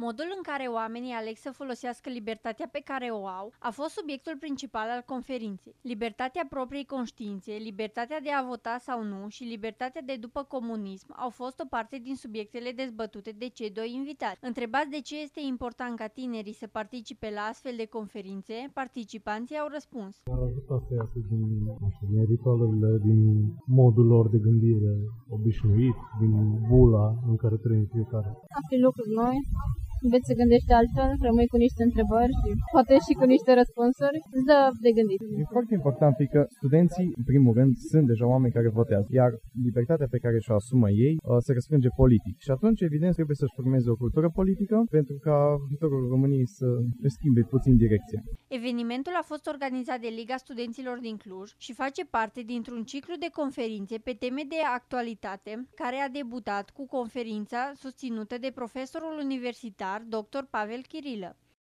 Modul în care oamenii aleg să folosească libertatea pe care o au a fost subiectul principal al conferinței. Libertatea propriei conștiințe, libertatea de a vota sau nu și libertatea de după comunism au fost o parte din subiectele dezbătute de cei doi invitați. Întrebați de ce este important ca tinerii să participe la astfel de conferințe, participanții au răspuns. Ar ajuta să iasă din ritualurile, din modul lor de gândire obișnuit, din bula în care trăim fiecare. Afli lucruri noi, înveți să gândești altfel, rămâi cu niște întrebări și poate și cu niște răspunsuri, îți dă de gândit. E foarte important, fiindcă studenții, în primul rând, sunt deja oameni care votează, iar libertatea pe care și-o asumă ei se răsfrânge politic. Și atunci, evident, trebuie să-și formeze o cultură politică pentru ca viitorul României să își schimbe puțin direcția. Evenimentul a fost organizat de Liga Studenților din Cluj și face parte dintr-un ciclu de conferințe pe teme de actualitate, care a debutat cu conferința susținută de profesorul universitar Dr. Pavel Chirilă.